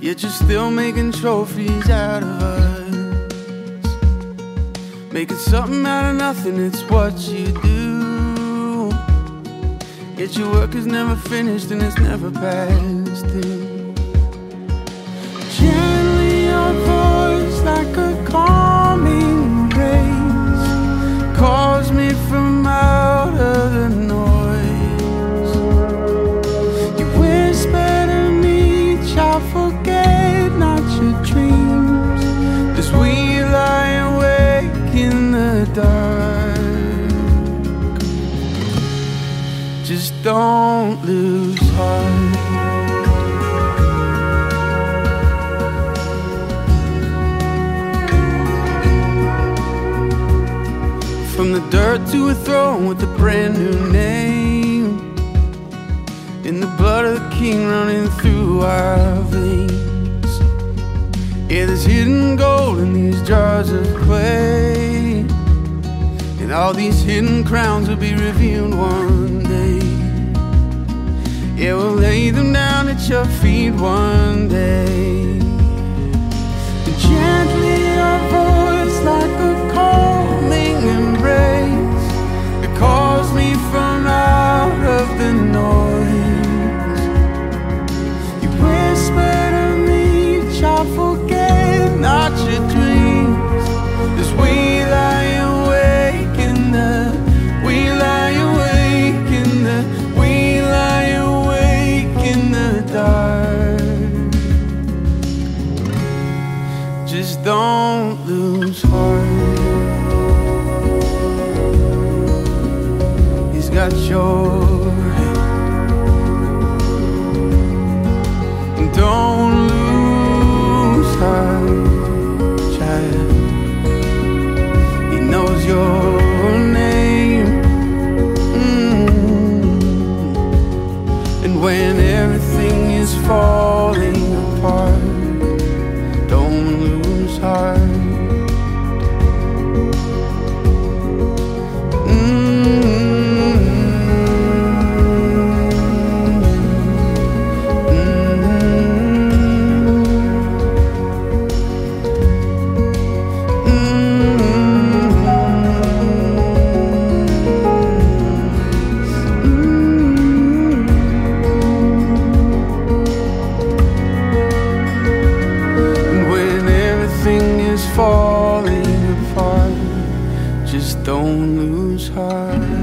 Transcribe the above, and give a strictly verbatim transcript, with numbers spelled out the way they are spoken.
yet you're still making trophies out of us. Making something out of nothing, it's what you do. Yet your work is never finished and it's never past due. Gently your voice like a calming grace calls me from out of the noise. You whisper to me, child, forget not your dreams, as we lie awake in the dark. Just don't lose heart. From the dirt to a throne with a brand new name, in the blood of the King running through our veins. Yeah, there's hidden gold in these jars of clay, and all these hidden crowns will be revealed one day. Yeah, we'll lay them down at your feet one day. And gently your voice like a calming embrace, it calls me from out of the noise. You whisper to me, child, forget not your dreams, as we lie awake in the, we lie awake in the, we lie awake in the dark. Just don't lose heart. He's got your hand. Don't lose heart, child. He knows your name. Mm-hmm. And when everything is falling apart, don't lose heart. Falling apart, just don't lose heart.